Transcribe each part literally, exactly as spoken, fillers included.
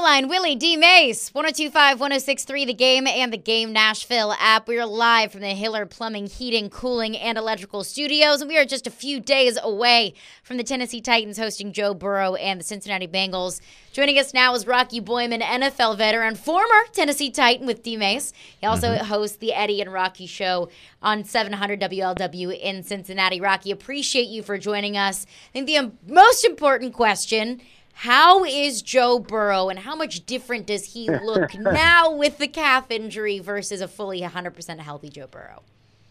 Caroline, Willie, D. Mace, one oh two point five, one oh six point three, The Game, and the Game Nashville app. We are live from the Hiller Plumbing, Heating, Cooling, and Electrical Studios, and we are just a few days away from the Tennessee Titans hosting Joe Burrow and the Cincinnati Bengals. Joining us now is Rocky Boiman, N F L veteran, former Tennessee Titan with D. Mace. He also mm-hmm. hosts the Eddie and Rocky Show on seven hundred W L W in Cincinnati. Rocky, appreciate you for joining us. I think the most important question: how is Joe Burrow, and how much different does he look now with the calf injury versus a fully one hundred percent healthy Joe Burrow?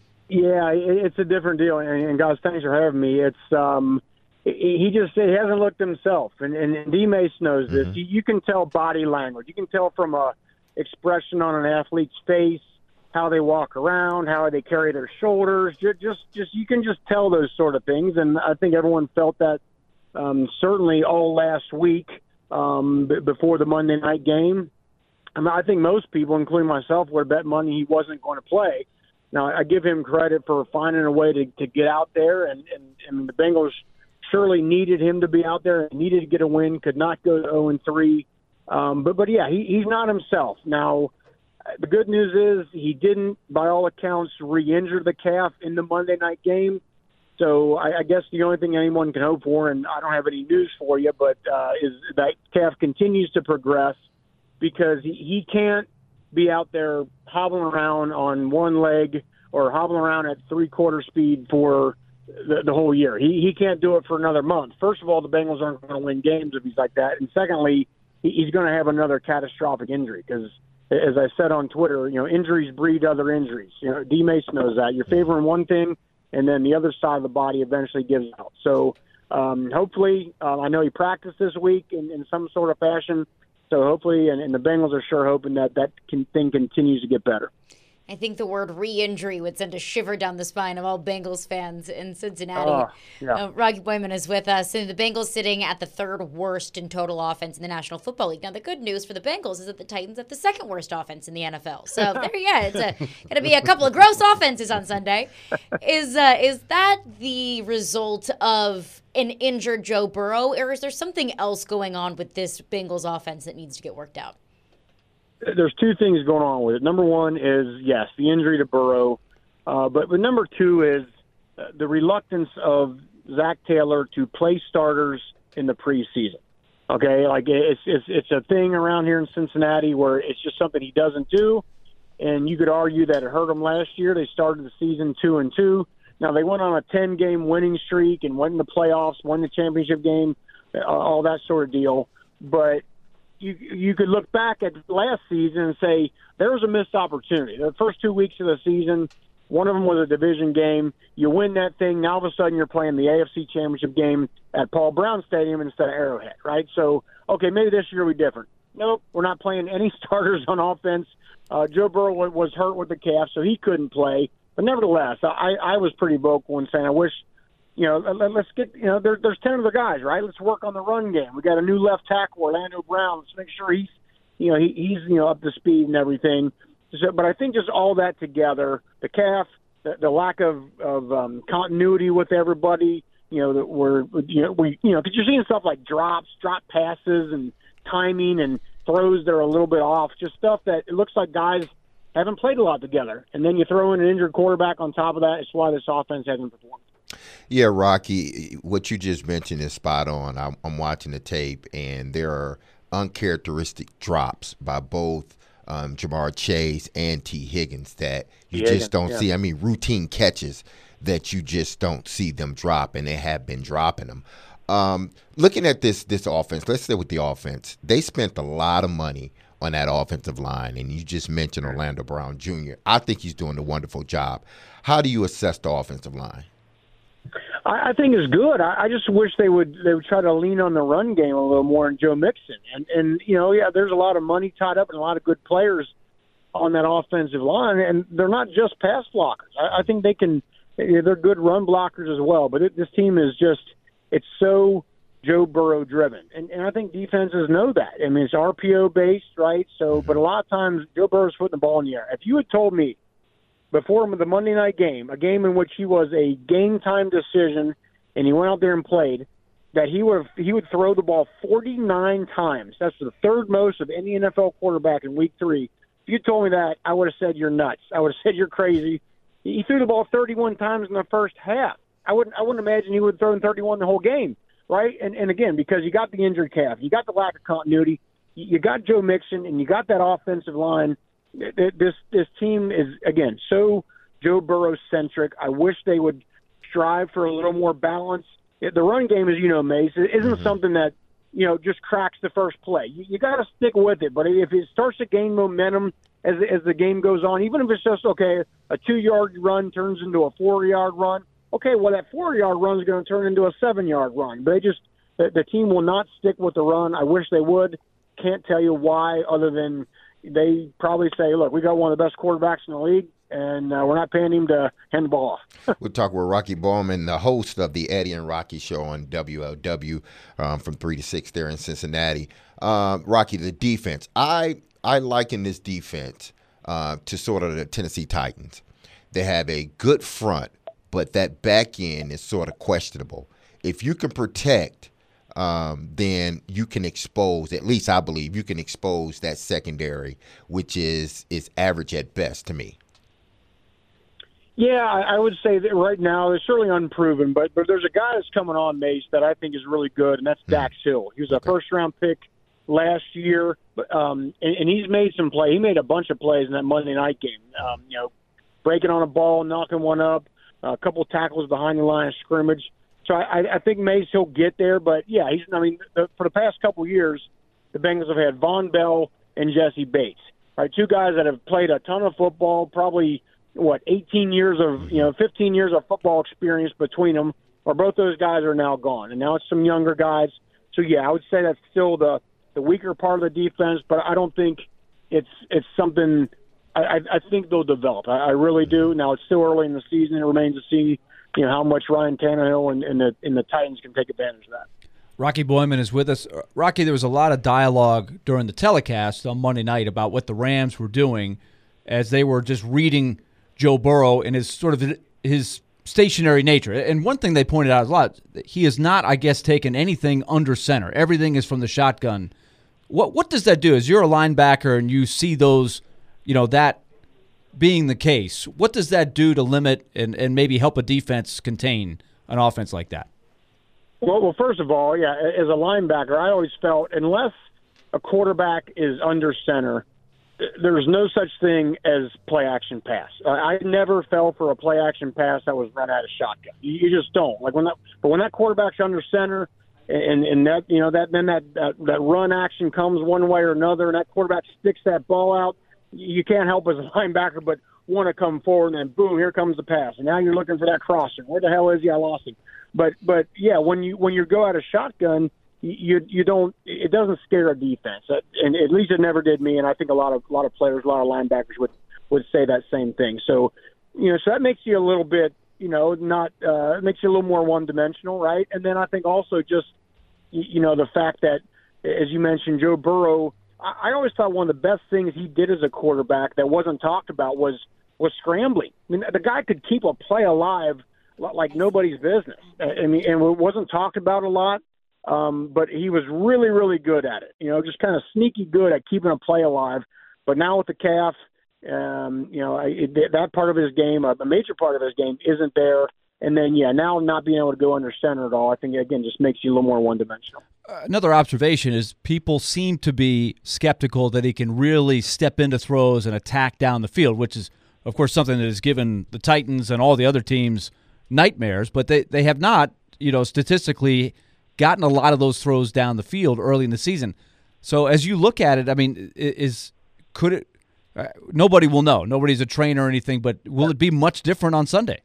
Yeah, it's a different deal. And guys, thanks for having me. It's um, he just he hasn't looked himself, and, and D. Mace knows this. Mm-hmm. You, you can tell body language. You can tell from a expression on an athlete's face, how they walk around, how they carry their shoulders. Just, just, just you can just tell those sort of things. And I think everyone felt that. Um, certainly all last week um, b- before the Monday night game. I mean, I think most people, including myself, would bet money he wasn't going to play. Now, I give him credit for finding a way to, to get out there, and, and, and the Bengals surely needed him to be out there, needed to get a win, could not go to oh and three. Um, but, but, yeah, he, he's not himself. Now, the good news is he didn't, by all accounts, re-injure the calf in the Monday night game. So I, I guess the only thing anyone can hope for, and I don't have any news for you, but uh, is that calf continues to progress, because he, he can't be out there hobbling around on one leg or hobbling around at three-quarter speed for the, the whole year. He, he can't do it for another month. First of all, the Bengals aren't going to win games if he's like that. And secondly, he, he's going to have another catastrophic injury because, as I said on Twitter, you know, injuries breed other injuries. You know, D. Mace knows that. You're favoring one thing, and then the other side of the body eventually gives out. So um, hopefully, uh, I know he practiced this week in, in some sort of fashion. So hopefully, and, and the Bengals are sure hoping that that can, thing continues to get better. I think the word re-injury would send a shiver down the spine of all Bengals fans in Cincinnati. Uh, yeah. uh, Rocky Boiman is with us. And the Bengals sitting at the third worst in total offense in the National Football League. Now, the good news for the Bengals is that the Titans have the second worst offense in the N F L. So there you go. It's going to be a couple of gross offenses on Sunday. Is uh, is that the result of an injured Joe Burrow, or is there something else going on with this Bengals offense that needs to get worked out? There's two things going on with it. Number one is, yes, the injury to Burrow. Uh, but, but number two is uh, the reluctance of Zach Taylor to play starters in the preseason. Okay, like it's, it's, it's a thing around here in Cincinnati where it's just something he doesn't do. And you could argue that it hurt him last year. They started the season two and two. Now they went on a ten-game winning streak and went in the playoffs, won the championship game, all that sort of deal. But You you could look back at last season and say there was a missed opportunity. The first two weeks of the season, one of them was a division game. You win that thing, now all of a sudden you're playing the A F C Championship game at Paul Brown Stadium instead of Arrowhead, right? So, okay, maybe this year will be different. Nope, we're not playing any starters on offense. Uh, Joe Burrow was hurt with the calf, so he couldn't play. But nevertheless, I, I was pretty vocal in saying I wish – You know, let's get, you know, there, there's ten other guys, right? Let's work on the run game. We got a new left tackle, Orlando Brown. Let's make sure he's, you know, he, he's, you know, up to speed and everything. So, but I think just all that together, the calf, the, the lack of, of um, continuity with everybody, you know, that we're, you know, we, you know, because you're seeing stuff like drops, drop passes and timing and throws that are a little bit off, just stuff that it looks like guys haven't played a lot together. And then you throw in an injured quarterback on top of that. It's why this offense hasn't performed. Yeah, Rocky, what you just mentioned is spot on. I'm, I'm watching the tape, and there are uncharacteristic drops by both um, Jamar Chase and T. Higgins that you yeah, just don't yeah. see. I mean, routine catches that you just don't see them drop, and they have been dropping them. Um, looking at this this offense, let's stay with the offense. They spent a lot of money on that offensive line, and you just mentioned Orlando Brown Junior I think he's doing a wonderful job. How do you assess the offensive line? I, I think it's good. I, I just wish they would they would try to lean on the run game a little more in Joe Mixon. And, and you know, yeah, there's a lot of money tied up and a lot of good players on that offensive line, and they're not just pass blockers. I, I think they can – they're good run blockers as well. But it, this team is just – it's so Joe Burrow driven. And, and I think defenses know that. I mean, it's R P O-based, right? So, but a lot of times Joe Burrow's putting the ball in the air. If you had told me before the Monday night game, a game in which he was a game-time decision and he went out there and played, that he would he would throw the ball forty-nine times. That's the third most of any N F L quarterback in week three. If you told me that, I would have said you're nuts. I would have said you're crazy. He threw the ball thirty-one times in the first half. I wouldn't I wouldn't imagine he would have thrown thirty-one the whole game, right? And and again, because you got the injured calf, you got the lack of continuity, you got Joe Mixon, and you got that offensive line. This this team is, again, so Joe Burrow centric. I wish they would strive for a little more balance. The run game, as you know, Mace, isn't mm-hmm. something that, you know, just cracks the first play. You, you got to stick with it. But if it starts to gain momentum as as the game goes on, even if it's just, okay, a two-yard run turns into a four-yard run, okay, well, that four-yard run is going to turn into a seven-yard run. But they just the, the team will not stick with the run. I wish they would. Can't tell you why, other than they probably say, look, we got one of the best quarterbacks in the league, and uh, we're not paying him to hand the ball off. We'll talk with Rocky Bowman, the host of the Eddie and Rocky Show on W L W um, from three to six there in Cincinnati. Uh, Rocky, the defense. I, I liken this defense uh, to sort of the Tennessee Titans. They have a good front, but that back end is sort of questionable. If you can protect, um, then you can expose, at least I believe, you can expose that secondary, which is is average at best to me. Yeah, I would say that right now it's certainly unproven, but but there's a guy that's coming on, Mace, that I think is really good, and that's mm. Dax Hill. He was a okay. first-round pick last year, um, and, and he's made some play. He made a bunch of plays in that Monday night game. Um, you know, breaking on a ball, knocking one up, a couple of tackles behind the line of scrimmage. So I, I think Mace he'll get there, but yeah, he's. I mean, the, for the past couple of years, the Bengals have had Von Bell and Jesse Bates, right? Two guys that have played a ton of football, probably. What, eighteen years of, you know, fifteen years of football experience between them, or both those guys are now gone. And now it's some younger guys. So, yeah, I would say that's still the, the weaker part of the defense, but I don't think it's it's something I, I think they'll develop. I, I really do. Now, it's still early in the season. It remains to see, you know, how much Ryan Tannehill and, and, the, and the Titans can take advantage of that. Rocky Boyman is with us. Rocky, there was a lot of dialogue during the telecast on Monday night about what the Rams were doing as they were just reading – Joe Burrow and his sort of his stationary nature. And one thing they pointed out a lot, he has not, I guess, taken anything under center. Everything is from the shotgun. What what does that do? As you're a linebacker and you see those, you know, that being the case, what does that do to limit and, and maybe help a defense contain an offense like that? Well, well, first of all, yeah, as a linebacker, I always felt unless a quarterback is under center, there's no such thing as play-action pass. Uh, I never fell for a play-action pass that was run out of shotgun. You, you just don't. Like when that, but when that quarterback's under center, and and that you know that then that, that that run action comes one way or another, and that quarterback sticks that ball out, you can't help as a linebacker but want to come forward, and then boom, here comes the pass, and now you're looking for that crosser. Where the hell is he? I lost him. But but yeah, when you when you go out of shotgun. You you don't it doesn't scare a defense, and at least it never did me. And I think a lot of a lot of players, a lot of linebackers would, would say that same thing. So, you know, so that makes you a little bit, you know, not uh, it makes you a little more one dimensional, right? And then I think also just you know the fact that, as you mentioned, Joe Burrow. I, I always thought one of the best things he did as a quarterback that wasn't talked about was was scrambling. I mean, the guy could keep a play alive like nobody's business. I mean, and it wasn't talked about a lot. Um, but he was really, really good at it, you know, just kind of sneaky good at keeping a play alive. But now with the calf, um, you know, I, it, that part of his game, uh, the major part of his game isn't there. And then, yeah, now not being able to go under center at all, I think, again, just makes you a little more one-dimensional. Uh, another observation is people seem to be skeptical that he can really step into throws and attack down the field, which is, of course, something that has given the Titans and all the other teams nightmares. But they, they have not, you know, statistically – gotten a lot of those throws down the field early in the season. So as you look at it, I mean, is could it uh, – nobody will know. Nobody's a trainer or anything, but will it be much different on Sunday?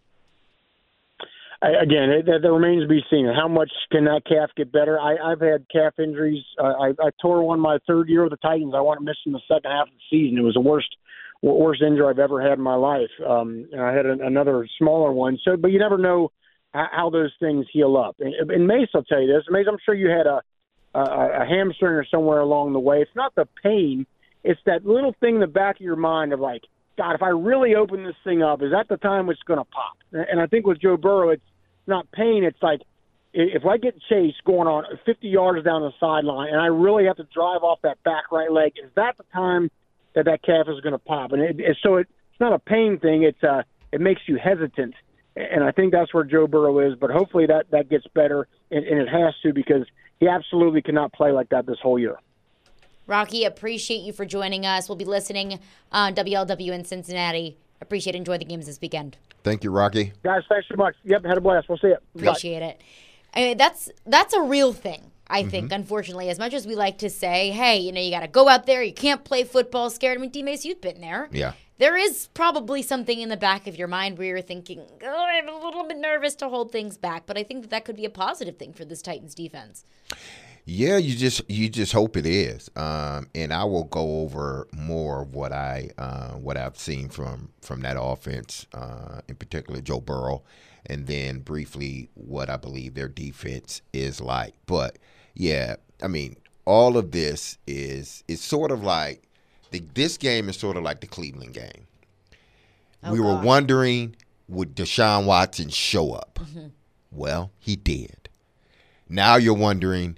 Again, it, that remains to be seen. How much can that calf get better? I, I've had calf injuries. Uh, I, I tore one my third year with the Titans. I wanted to miss in the second half of the season. It was the worst worst injury I've ever had in my life. Um, and I had an, another smaller one. So, but you never know how those things heal up. And, and Mace, I'll tell you this. Mace, I'm sure you had a, a, a hamstring or somewhere along the way. It's not the pain. It's that little thing in the back of your mind of like, God, if I really open this thing up, is that the time it's going to pop? And I think with Joe Burrow, it's not pain. It's like, if I get chased going on fifty yards down the sideline and I really have to drive off that back right leg, is that the time that that calf is going to pop? And it, it, so it, it's not a pain thing. It's uh, it makes you hesitant. And I think that's where Joe Burrow is. But hopefully that, that gets better, and, and it has to, because he absolutely cannot play like that this whole year. Rocky, appreciate you for joining us. We'll be listening on W L W in Cincinnati. Appreciate it. Enjoy the games this weekend. Thank you, Rocky. Guys, thanks so much. Yep, had a blast. We'll see you. Appreciate Bye. it. I mean, that's that's a real thing, I think, mm-hmm. unfortunately. As much as we like to say, hey, you know, you got to go out there, you can't play football scared. I mean, D-Mace, you've been there. Yeah. There is probably something in the back of your mind where you're thinking, oh, I'm a little bit nervous to hold things back. But I think that that could be a positive thing for this Titans defense. Yeah, you just you just hope it is, um, and I will go over more of what I uh, what I've seen from from that offense, uh, in particular Joe Burrow, and then briefly what I believe their defense is like. But yeah, I mean, all of this is is sort of like the, this game is sort of like the Cleveland game. Oh, we were God. wondering, would Deshaun Watson show up? Mm-hmm. Well, he did. Now you're wondering,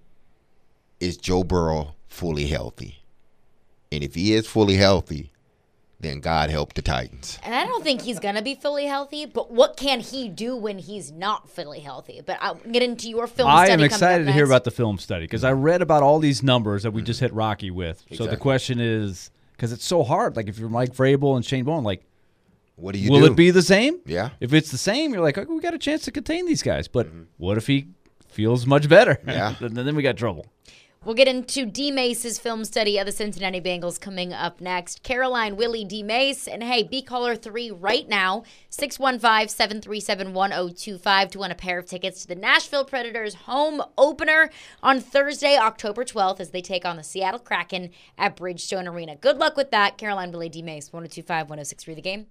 is Joe Burrow fully healthy? And if he is fully healthy, then God help the Titans. And I don't think he's going to be fully healthy, but what can he do when he's not fully healthy? But I'll get into your film I study. I am excited to next. hear about the film study, because I read about all these numbers that we just hit Rocky with. Exactly. So the question is, because it's so hard, like if you're Mike Vrabel and Shane Bowen, like, what do you will do? it be the same? Yeah. If it's the same, you're like, okay, we got a chance to contain these guys. But mm-hmm. what if he feels much better? Yeah. then, then we got trouble. We'll get into D-Mace's film study of the Cincinnati Bengals coming up next. Caroline, Willie, D-Mace. And hey, be caller three right now, six one five, seven three seven, one oh two five to win a pair of tickets to the Nashville Predators home opener on Thursday, October twelfth, as they take on the Seattle Kraken at Bridgestone Arena. Good luck with that. Caroline, Willie, D-Mace, one oh two five, one oh six three The Game.